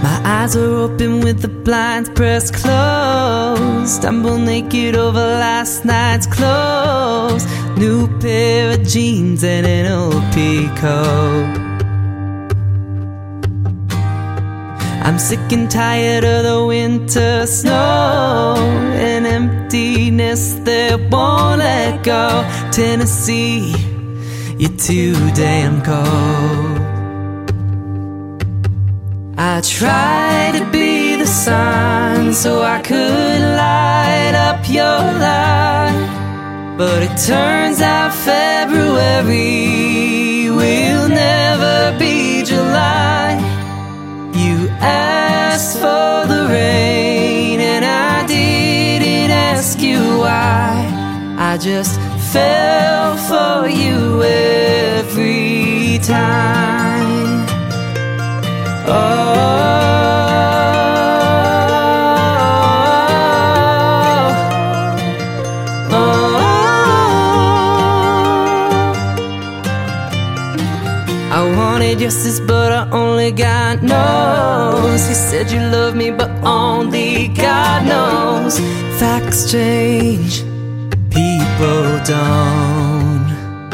My eyes are open with the blinds pressed closed. Stumble naked over last night's clothes. New pair of jeans and an old peacoat. I'm sick and tired of the winter snow, an emptiness that won't let go. Tennessee, you're too damn cold. I tried to be the sun so I could light up your life, but it turns out February will never be July. You asked for the rain and I didn't ask you why. I just fell for you every time. I wanted justice, but I only got no's. You said you loved me, but only God knows. Facts change, people don't.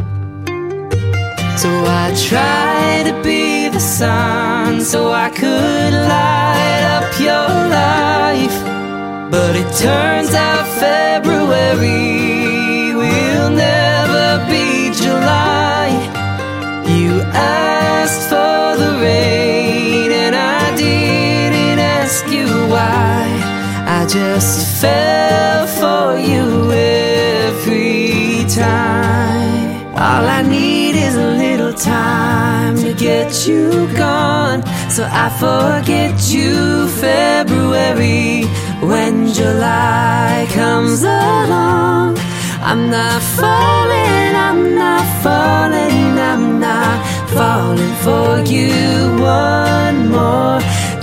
So I tried to be the sun so I could light up your life, but it turns out February will never be July. You asked for the rain and I didn't ask you why. I just fell for you every time. All I need is a little time to get you gone, so I forget you February. When July comes along, I'm not falling, I'm not falling, I'm not falling for you one more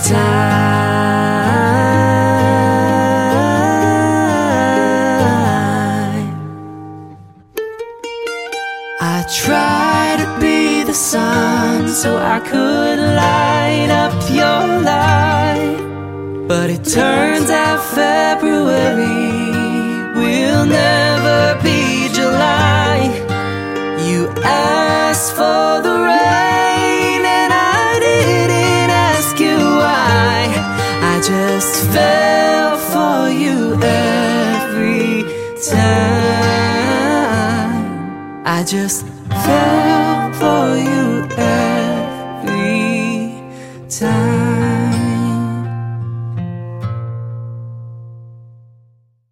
time. I try to be the sun so I could light up your life, but it turns out February will never be July. You asked for the rain and I didn't ask you why. I just fell for you every time. I just fell for you every time.